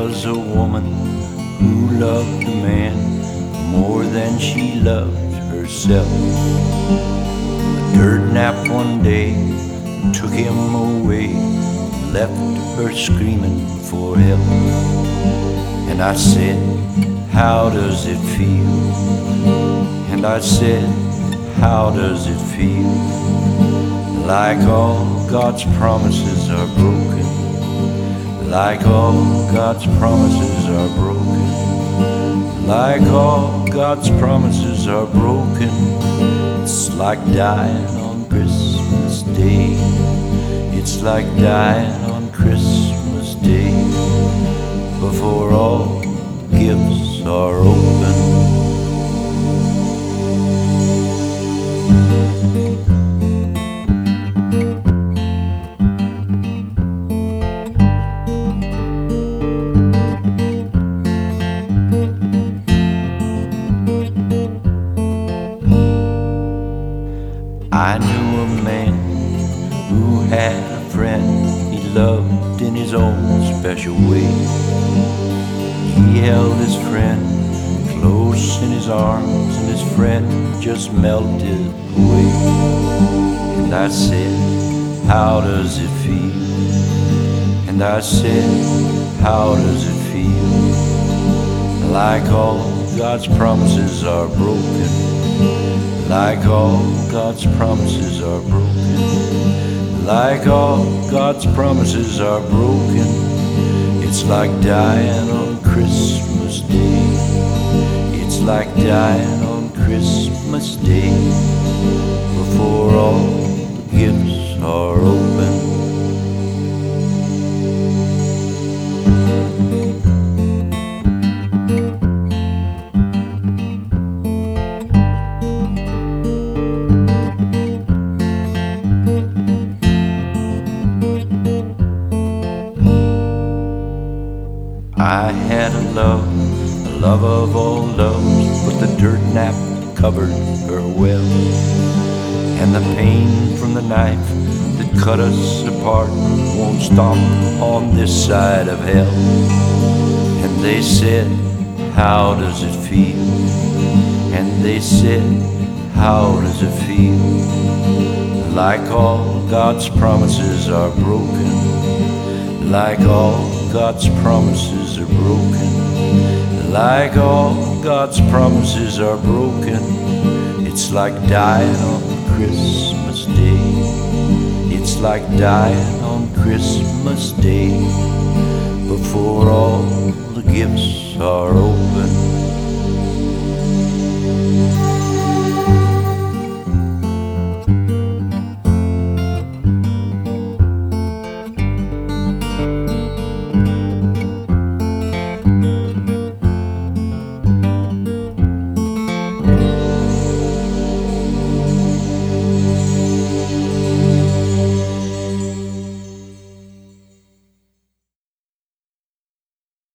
was a woman who loved a man more than she loved herself. A dirt nap one day took him away, left her screaming for help. And I said, how does it feel? And I said, how does it feel? Like all God's promises are broken. Like all God's promises are broken. Like all God's promises are broken. It's like dying on Christmas Day. It's like dying on Christmas Day, before all gifts are open. I knew a man who had a friend he loved in his own special way. He held his friend close in his arms, and his friend just melted away. And I said, how does it feel? And I said, how does it feel? Like all God's promises are broken. Like all God's promises are broken. Like all God's promises are broken. It's like dying on Christmas Day. It's like dying on Christmas Day, before all the gifts are open. I had a love of all loves, but the dirt nap covered her well. And the pain from the knife that cut us apart won't stop on this side of hell. And they said, how does it feel? And they said, how does it feel? Like all God's promises are broken. Like all God's promises are broken. Like all God's promises are broken. It's like dying on Christmas Day. It's like dying on Christmas Day, before all the gifts are open.